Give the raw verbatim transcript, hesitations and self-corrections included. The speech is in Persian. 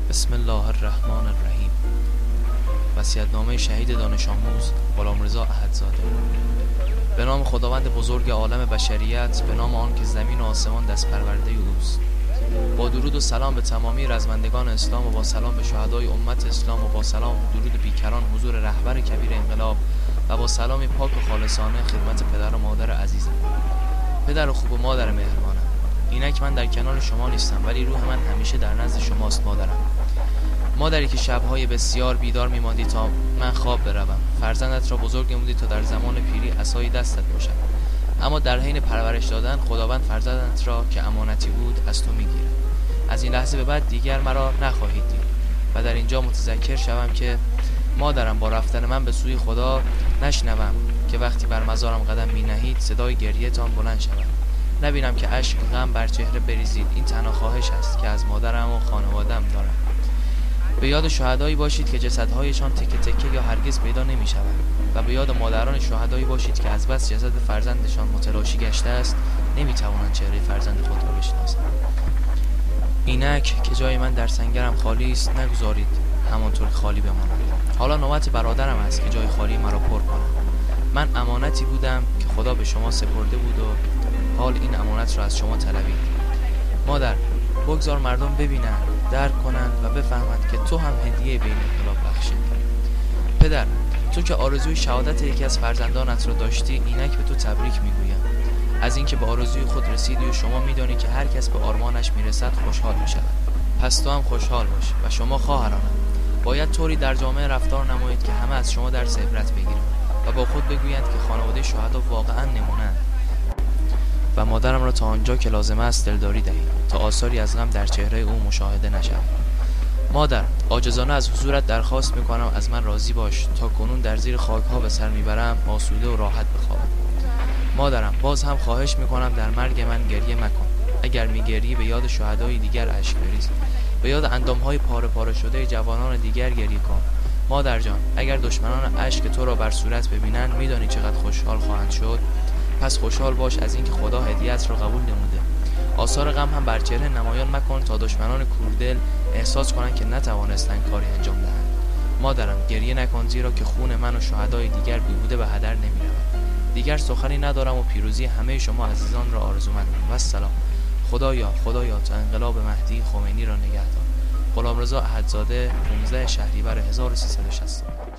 بسم الله الرحمن الرحیم. وصیت‌نامه شهید دانش آموز غلامرضا احدزاده. به نام خداوند بزرگ عالم بشریت، به نام آن که زمین و آسمان دست پرورده اوست. با درود و سلام به تمامی رزمندگان اسلام و با سلام به شهدای امت اسلام و با سلام و درود بیکران حضور رهبر کبیر انقلاب و با سلامی پاک و خالصانه خدمت پدر و مادر عزیزم. پدر خوب و مادر مهربانم، اینک من در کنار شما نیستم ولی روح من همیشه در نزد شماست مادرم. مادری که شب‌های بسیار بیدار می‌ماندی تا من خواب بروم، فرزندت را بزرگ نمودی تا در زمان پیری عصای دستت باشد، اما در حین پرورش دادن خداوند فرزندت را که امانتی بود از تو می‌گیرد. از این لحظه به بعد دیگر مرا نخواهید دید و در اینجا متذکر شوم که مادرم با رفتن من به سوی خدا نشنوم که وقتی بر مزارم قدم می‌نهید صدای گریه‌تان بلند شود، نبینم که اشک غم بر چهره بریزید. این تنها خواهش است که از مادرم و خانواده‌ام دارم. به یاد شهدایی باشید که جسدهایشان تکه تکه یا هرگز پیدا نمی شود و به یاد مادران شهدایی باشید که از بس جسد فرزندشان متلاشی گشته است نمی توانند چهره فرزند خود را بشناسند. اینک که جای من در سنگرم خالی است، نگذارید همانطور خالی بماند. حالا نوبت برادرم است که جای خالی مرا پر کند. من امانتی بودم که خدا به شما سپرده بود و حال این امانت را از شما طلبید. مادر، بگذار مردم ببینند، درک کنند و بفهمند که تو هم هدیه بین انقلاب بخشیدی. پدر، تو که آرزوی شهادت یکی از فرزندانت را داشتی، اینک به تو تبریک میگویم از اینکه به آرزوی خود رسیدی و شما میدانی که هر کس به آرمانش میرسد خوشحال میشود. پس تو هم خوشحال باش و شما خواهرانم باید طوری در جامعه رفتار نمایید که همه از شما درس عبرت بگیرند و با خود بگویند که خانواده شهدا واقعا نمونه‌اند و مادرم را تا آنجا که لازم است دلداری دهید تا آثاری از غم در چهره او مشاهده نشود. مادر، عاجزانه از حضورت درخواست میکنم از من راضی باش تا کنون در زیر خاکها به سر میبرم آسوده و راحت بخوابم. مادرم، باز هم خواهش میکنم در مرگ من گریه مکن. اگر میگریی به یاد شهدای دیگر اشک بریز، به یاد اندامهای پاره پاره شده جوانان دیگر گریه کن. مادر جان، اگر دشمنان اشک تو را بر صورت ببینند میدانی چقدر خوشحال خواهند شد. پس خوشحال باش از اینکه خدا هدیه‌ات را قبول نموده. آثار غم هم بر چهره نمایان مکن تا دشمنان کوردل احساس کنند که نتوانستند کاری انجام دهند. مادرم، گریه نکن زیرا که خون من و شهدای دیگر بیهوده به هدر نمی‌رود. دیگر سخنی ندارم و پیروزی همه شما عزیزان را آرزومندم. و السلام. خدایا خدایا تا انقلاب مهدی خمینی را نگهدار. غلامرضا احدزاده، پانزده شهریور هزار و سیصد و شصت.